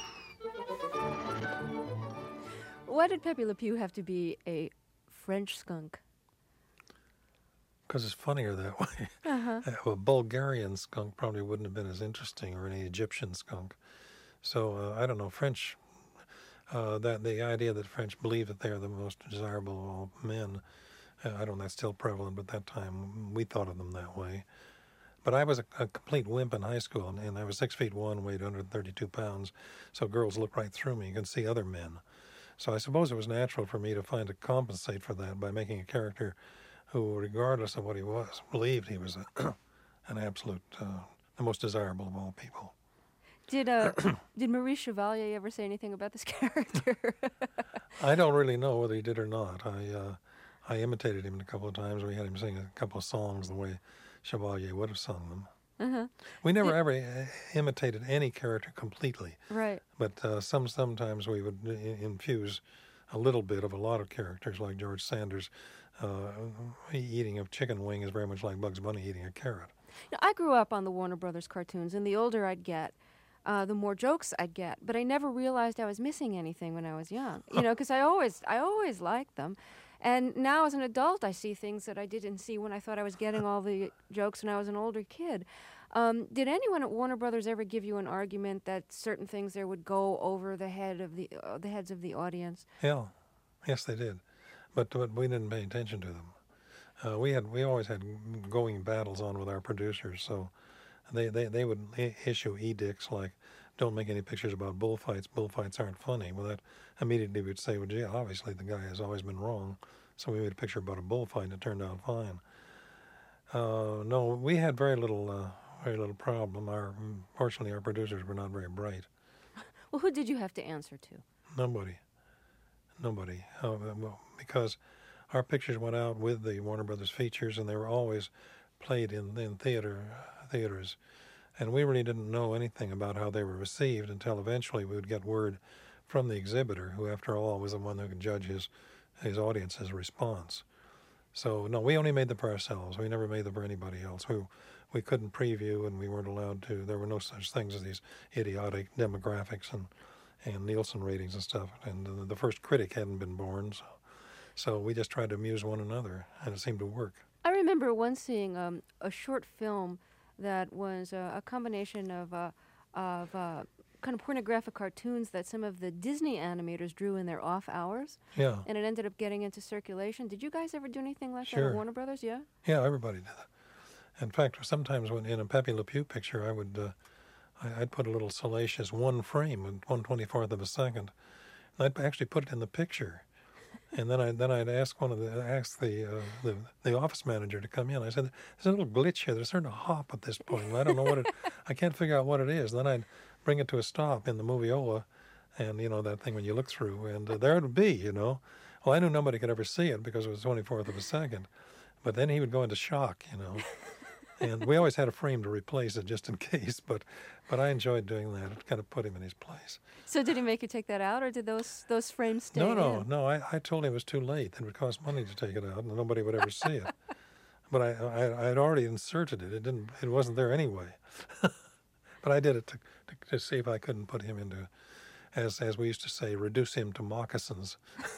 Why did Pepe Le Pew have to be a French skunk? Because it's funnier that way. Uh-huh. A Bulgarian skunk probably wouldn't have been as interesting, or any Egyptian skunk. So, uh, I don't know, French, uh, that the idea that French believe that they are the most desirable of all men, uh, I don't know, that's still prevalent, but at that time we thought of them that way. But I was a, a complete wimp in high school, and, and I was six feet one, weighed one hundred thirty-two pounds, so girls looked right through me and could see other men. So I suppose it was natural for me to find to compensate for that by making a character who, regardless of what he was, believed he was a, an absolute, uh, the most desirable of all people. Did uh, did Maurice Chevalier ever say anything about this character? I don't really know whether he did or not. I uh, I imitated him a couple of times. We had him sing a couple of songs the way Chevalier would have sung them. Uh-huh. We never Did- ever uh, imitated any character completely. Right. But uh, some sometimes we would i- infuse a little bit of a lot of characters, like George Sanders. Uh, eating a chicken wing is very much like Bugs Bunny eating a carrot. Now, I grew up on the Warner Brothers cartoons, and the older I'd get, uh, the more jokes I'd get. But I never realized I was missing anything when I was young. You know, because I always, I always liked them. And now as an adult, I see things that I didn't see when I thought I was getting all the jokes when I was an older kid. Um, did anyone at Warner Brothers ever give you an argument that certain things there would go over the head of the uh, the heads of the audience? Yeah, yes, they did, but but we didn't pay attention to them. Uh, we had we always had going battles on with our producers, so they they, they would I- issue edicts like, "Don't make any pictures about bullfights. Bullfights aren't funny." Well, that immediately we'd say, "Well, gee, obviously the guy has always been wrong." So we made a picture about a bullfight, and it turned out fine. Uh, no, we had very little uh, very little problem. Our fortunately, our producers were not very bright. Well, who did you have to answer to? Nobody. Nobody. Uh, well, because our pictures went out with the Warner Brothers features, and they were always played in, in theater theaters. And we really didn't know anything about how they were received until eventually we would get word from the exhibitor, who, after all, was the one who could judge his his audience's response. So no, we only made them for ourselves. We never made them for anybody else. We we couldn't preview, and we weren't allowed to. There were no such things as these idiotic demographics and and Nielsen ratings and stuff. And the, the first critic hadn't been born, so so we just tried to amuse one another, and it seemed to work. I remember once seeing um, a short film that was uh, a combination of uh, of uh, kind of pornographic cartoons that some of the Disney animators drew in their off hours. Yeah. And it ended up getting into circulation. Did you guys ever do anything like Sure. that at Warner Brothers? Yeah? Yeah, everybody did that. In fact, sometimes when in a Pepe Le Pew picture, I would uh, I, I'd put a little salacious one frame and one twenty-fourth of a second. And I'd actually put it in the picture. And then I then I'd ask one of the ask the, uh, the the office manager to come in. I said, "There's a little glitch here. There's starting to hop at this point. And I don't know what it. I can't figure out what it is." Then I'd bring it to a stop in the moviola, and you know that thing when you look through, and uh, there it would be. You know, well, I knew nobody could ever see it because it was twenty-fourth of a second. But then he would go into shock. You know, and we always had a frame to replace it just in case. But but I enjoyed doing that. It kind of put him in his place. So did he make you take that out, or did those those frames stay No, no, in? no. I, I told him it was too late. It would cost money to take it out, and nobody would ever see it. But I, I, I had already inserted it. It didn't. It wasn't there anyway. But I did it to, to to see if I couldn't put him into, as as we used to say, reduce him to moccasins.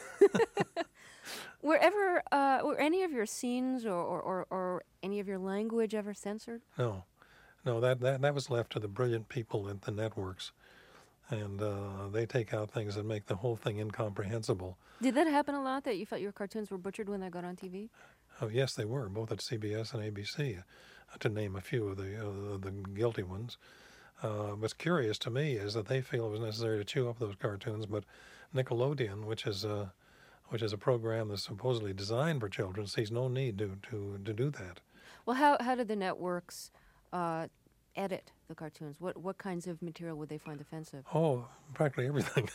Were ever uh, were any of your scenes or, or, or, or any of your language ever censored? No, no. That that that was left to the brilliant people at the networks, and uh, they take out things that make the whole thing incomprehensible. Did that happen a lot, that you felt your cartoons were butchered when they got on T V? Oh, yes, they were, both at C B S and A B C, uh, to name a few of the uh, the guilty ones. Uh, what's curious to me is that they feel it was necessary to chew up those cartoons, but Nickelodeon, which is a which is a program that's supposedly designed for children, sees no need to to, to do that. Well, how how did the networks uh, edit the cartoons? What what kinds of material would they find offensive? Oh, practically everything.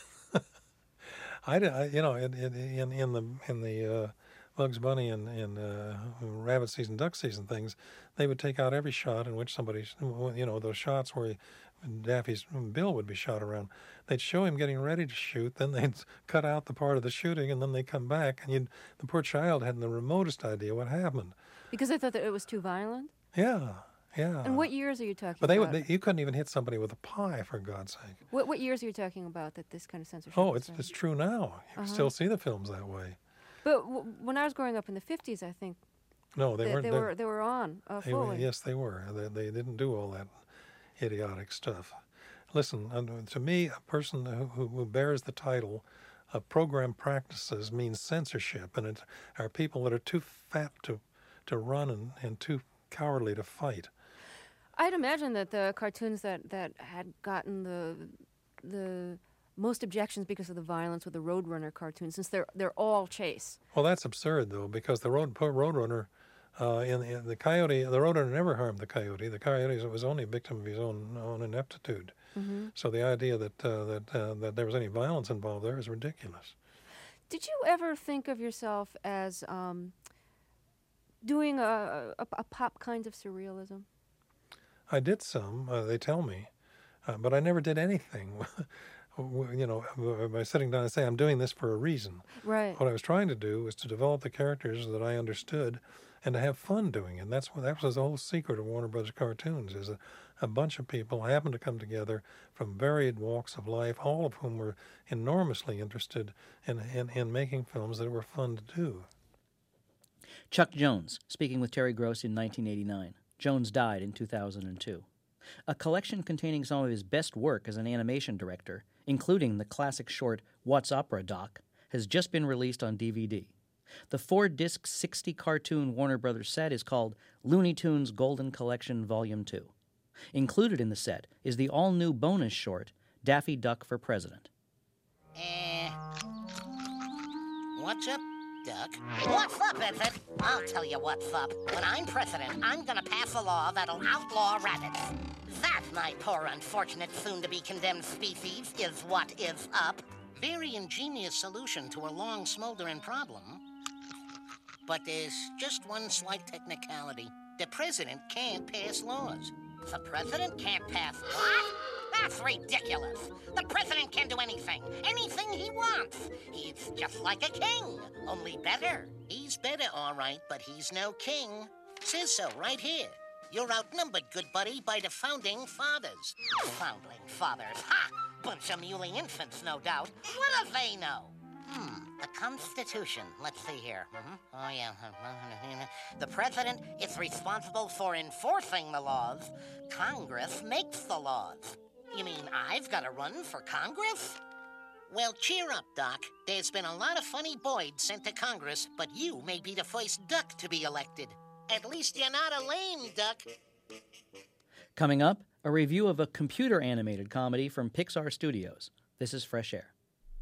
I, I you know in in in the in the uh, Bugs Bunny and, and uh, rabbit season, duck season things, they would take out every shot in which somebody, you know, those shots where Daffy's bill would be shot around. They'd show him getting ready to shoot, then they'd cut out the part of the shooting, and then they'd come back, and you'd, the poor child hadn't the remotest idea what happened. Because they thought that it was too violent? Yeah, yeah. And what years are you talking but they, about? Would, they, you couldn't even hit somebody with a pie, for God's sake. What what years are you talking about that this kind of censorship? Oh, was it's done? it's true now. You Uh-huh. still see the films that way. But w- when I was growing up in the fifties, I think No, they, they, weren't. they were they were on uh, They were- fully. yes, they were. They, they didn't do all that idiotic stuff. Listen, um, to me, a person who, who bears the title of program practices means censorship, and it are people that are too fat to to run and, and too cowardly to fight. I'd imagine that the cartoons that, that had gotten the the most objections because of the violence were the Roadrunner cartoons, since they're they're all chase. Well, that's absurd, though, because the road poor Roadrunner, uh, in, in the coyote, the Roadrunner never harmed the coyote. The coyote was only a victim of his own own ineptitude. Mm-hmm. So the idea that uh, that uh, that there was any violence involved there is ridiculous. Did you ever think of yourself as um, doing a, a, a pop kind of surrealism? I did some, uh, they tell me, uh, but I never did anything. You know, by sitting down and saying, I'm doing this for a reason. Right. What I was trying to do was to develop the characters that I understood and to have fun doing it. And that's what, that was the whole secret of Warner Brothers cartoons, is a, a bunch of people happened to come together from varied walks of life, all of whom were enormously interested in, in, in making films that were fun to do. Chuck Jones, speaking with Terry Gross in nineteen eighty-nine. Jones died in two thousand two. A collection containing some of his best work as an animation director, including the classic short What's Opera Doc, has just been released on D V D. The four-disc, sixty-cartoon Warner Brothers set is called Looney Tunes Golden Collection Volume two. Included in the set is the all-new bonus short, Daffy Duck for President. Eh. What's up, Duck? What's up, Infant? I'll tell you what's up. When I'm president, I'm gonna pass a law that'll outlaw rabbits. That, my poor unfortunate soon-to-be-condemned species, is what is up. Very ingenious solution to a long smoldering problem. But there's just one slight technicality. The president can't pass laws. The president can't pass what? That's ridiculous. The president can do anything. Anything he wants. He's just like a king, only better. He's better, all right, but he's no king. Says so right here. You're outnumbered, good buddy, by the founding fathers. Founding fathers. Ha! Bunch of mewling infants, no doubt. What do they know? Hmm, the Constitution. Let's see here. Mm-hmm. Oh, yeah. The president is responsible for enforcing the laws. Congress makes the laws. You mean I've got to run for Congress? Well, cheer up, Doc. There's been a lot of funny boys sent to Congress, but you may be the first duck to be elected. At least you're not a lame duck. Coming up, a review of a computer-animated comedy from Pixar Studios. This is Fresh Air.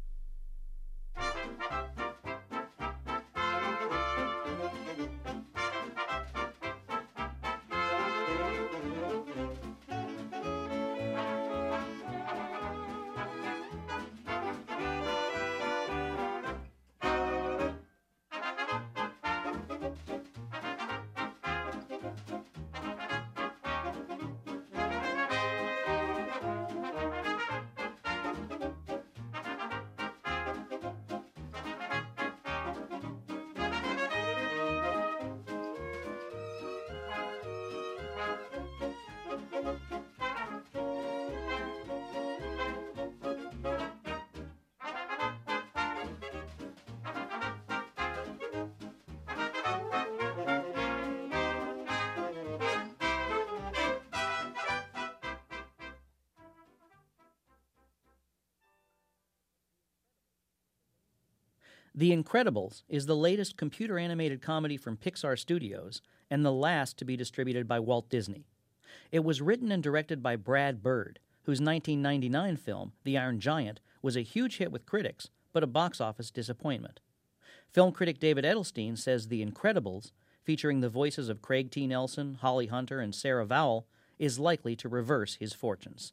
The Incredibles is the latest computer-animated comedy from Pixar Studios and the last to be distributed by Walt Disney. It was written and directed by Brad Bird, whose nineteen ninety-nine film, The Iron Giant, was a huge hit with critics, but a box office disappointment. Film critic David Edelstein says The Incredibles, featuring the voices of Craig T. Nelson, Holly Hunter, and Sarah Vowell, is likely to reverse his fortunes.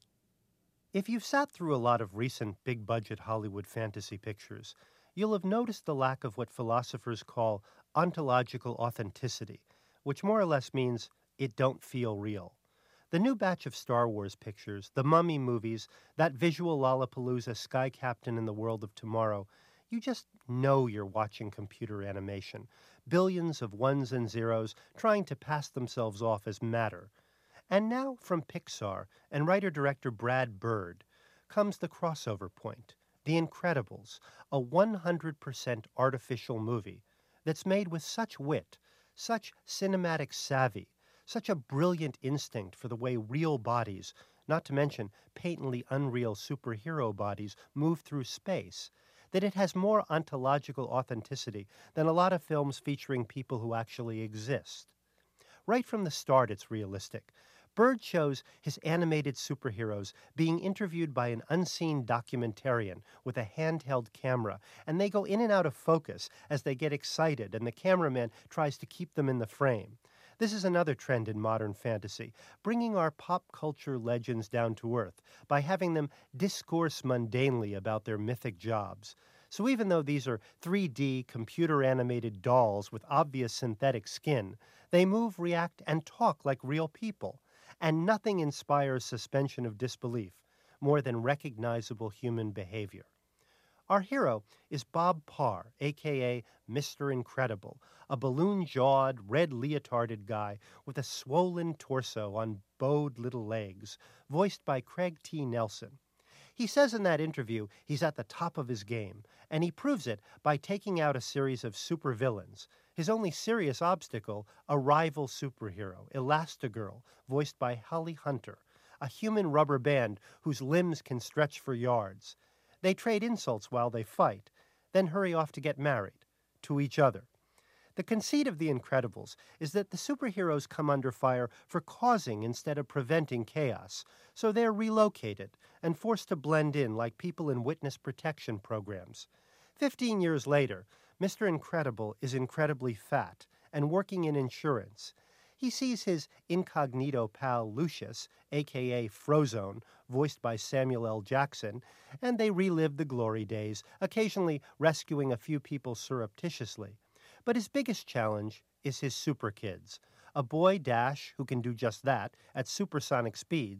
If you've sat through a lot of recent big-budget Hollywood fantasy pictures, you'll have noticed the lack of what philosophers call ontological authenticity, which more or less means it don't feel real. The new batch of Star Wars pictures, the Mummy movies, that visual Lollapalooza Sky Captain in the World of Tomorrow, you just know you're watching computer animation. Billions of ones and zeros trying to pass themselves off as matter. And now from Pixar and writer-director Brad Bird comes the crossover point. The Incredibles, a one hundred percent artificial movie that's made with such wit, such cinematic savvy, such a brilliant instinct for the way real bodies, not to mention patently unreal superhero bodies, move through space, that it has more ontological authenticity than a lot of films featuring people who actually exist. Right from the start, it's realistic. Bird shows his animated superheroes being interviewed by an unseen documentarian with a handheld camera, and they go in and out of focus as they get excited, and the cameraman tries to keep them in the frame. This is another trend in modern fantasy, bringing our pop culture legends down to earth by having them discourse mundanely about their mythic jobs. So even though these are three D computer-animated dolls with obvious synthetic skin, they move, react, and talk like real people. And nothing inspires suspension of disbelief more than recognizable human behavior. Our hero is Bob Parr, a k a. Mister Incredible, a balloon-jawed, red leotarded guy with a swollen torso on bowed little legs, voiced by Craig T. Nelson. He says in that interview he's at the top of his game, and he proves it by taking out a series of supervillains. His only serious obstacle, a rival superhero, Elastigirl, voiced by Holly Hunter, a human rubber band whose limbs can stretch for yards. They trade insults while they fight, then hurry off to get married, to each other. The conceit of The Incredibles is that the superheroes come under fire for causing instead of preventing chaos, so they're relocated and forced to blend in like people in witness protection programs. Fifteen years later, Mister Incredible is incredibly fat and working in insurance. He sees his incognito pal Lucius, a k a. Frozone, voiced by Samuel L. Jackson, and they relive the glory days, occasionally rescuing a few people surreptitiously. But his biggest challenge is his super kids, a boy Dash who can do just that at supersonic speeds,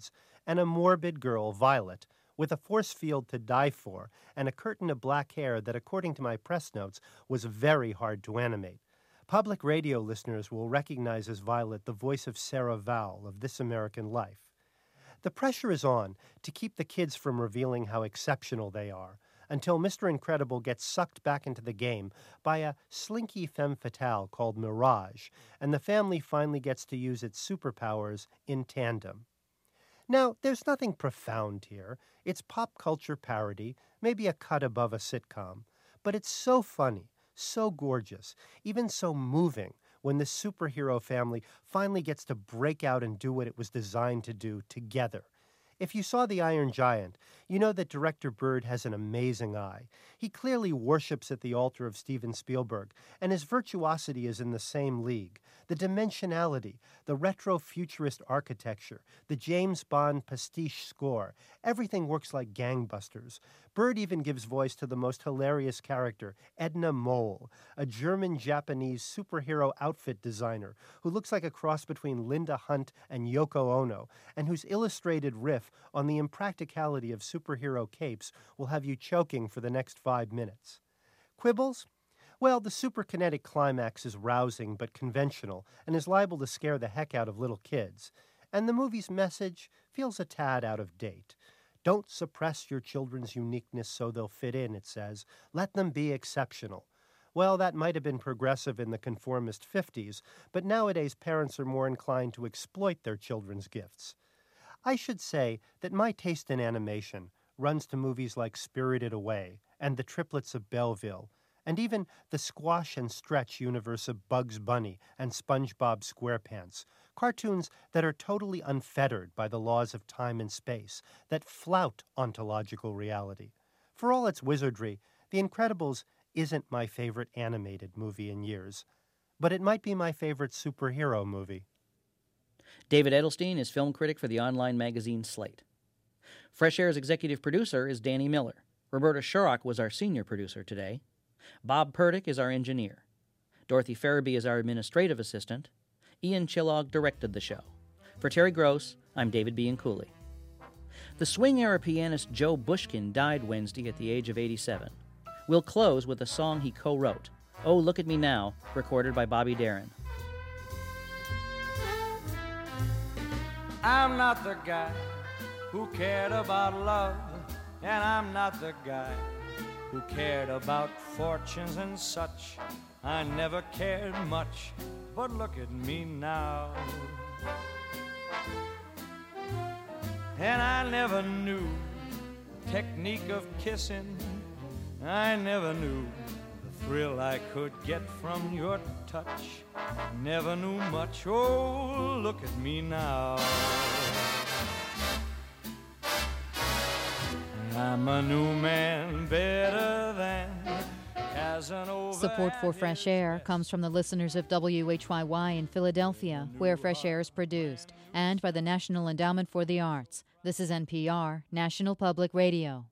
and a morbid girl, Violet, with a force field to die for and a curtain of black hair that, according to my press notes, was very hard to animate. Public radio listeners will recognize as Violet the voice of Sarah Vowell of This American Life. The pressure is on to keep the kids from revealing how exceptional they are, until Mister Incredible gets sucked back into the game by a slinky femme fatale called Mirage, and the family finally gets to use its superpowers in tandem. Now, there's nothing profound here. It's pop culture parody, maybe a cut above a sitcom, but it's so funny, so gorgeous, even so moving when this superhero family finally gets to break out and do what it was designed to do together. If you saw The Iron Giant, you know that director Bird has an amazing eye. He clearly worships at the altar of Steven Spielberg, and his virtuosity is in the same league. The dimensionality, the retro-futurist architecture, the James Bond pastiche score, everything works like gangbusters. Bird even gives voice to the most hilarious character, Edna Mole, a German-Japanese superhero outfit designer who looks like a cross between Linda Hunt and Yoko Ono, and whose illustrated riff on the impracticality of superhero capes will have you choking for the next five minutes. Quibbles? Well, the superkinetic climax is rousing but conventional and is liable to scare the heck out of little kids. And the movie's message feels a tad out of date. Don't suppress your children's uniqueness so they'll fit in, it says. Let them be exceptional. Well, that might have been progressive in the conformist fifties, but nowadays parents are more inclined to exploit their children's gifts. I should say that my taste in animation runs to movies like Spirited Away and The Triplets of Belleville, and even the squash and stretch universe of Bugs Bunny and SpongeBob SquarePants, cartoons that are totally unfettered by the laws of time and space, that flout ontological reality. For all its wizardry, The Incredibles isn't my favorite animated movie in years, but it might be my favorite superhero movie. David Edelstein is film critic for the online magazine Slate. Fresh Air's executive producer is Danny Miller. Roberta Shurrock was our senior producer today. Bob Purdick is our engineer. Dorothy Farabee is our administrative assistant. Ian Chillog directed the show. For Terry Gross, I'm David Bianculli. The swing-era pianist Joe Bushkin died Wednesday at the age of eighty-seven. We'll close with a song he co-wrote, Oh, Look at Me Now, recorded by Bobby Darin. I'm not the guy who cared about love, and I'm not the guy who cared about fortunes and such. I never cared much, but look at me now. And I never knew the technique of kissing. I never knew the thrill I could get from your touch. Never knew much, oh, look at me now. I'm a new man, better than Casanova. Support for Fresh Air comes from the listeners of W H Y Y in Philadelphia, where Fresh Air is produced, and by the National Endowment for the Arts. This is N P R, National Public Radio.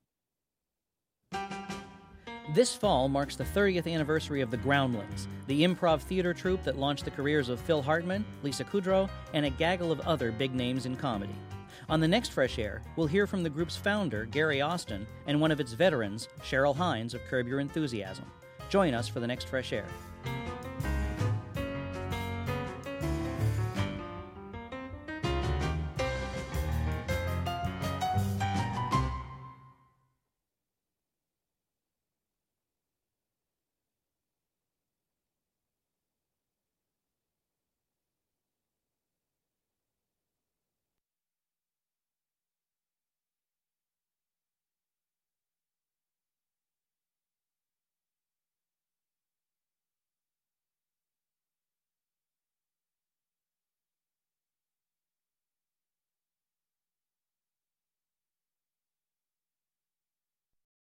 This fall marks the thirtieth anniversary of the Groundlings, the improv theater troupe that launched the careers of Phil Hartman, Lisa Kudrow, and a gaggle of other big names in comedy. On the next Fresh Air, we'll hear from the group's founder, Gary Austin, and one of its veterans, Cheryl Hines of Curb Your Enthusiasm. Join us for the next Fresh Air.